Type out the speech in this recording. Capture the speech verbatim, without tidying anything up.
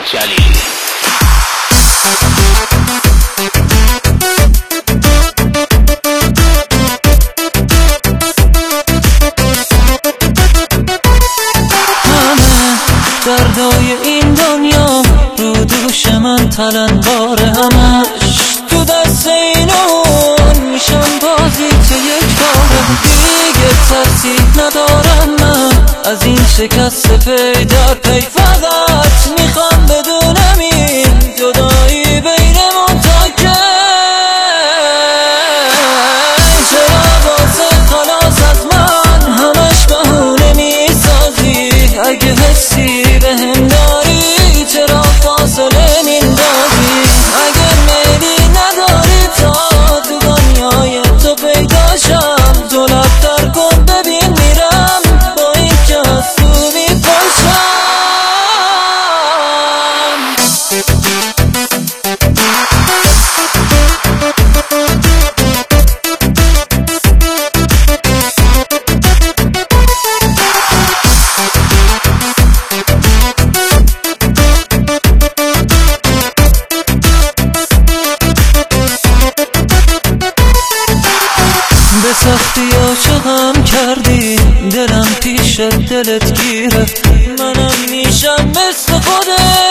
جلیلی. دردای این دنیا رو دوش من تلنبار همش تو دست اینون میشم بازی تو یک باره. دیگه ترسی ندارم من از این شکست پی در پی، فقط میخوام بدونم این جدایی بینمون تا که چرا واسه خلاص از من همش بهونه میسازی؟ اگه حسی به هم داری چرا فاصله میندازی؟ اگه میلی نداری تا تو دنیای تو پیداشم، تو لبتر کن ببین میرم با این که از تو میپاشم. به سختی عاشقم کردی، دلم پیش دلت گیره، منم میشم مثل خودت.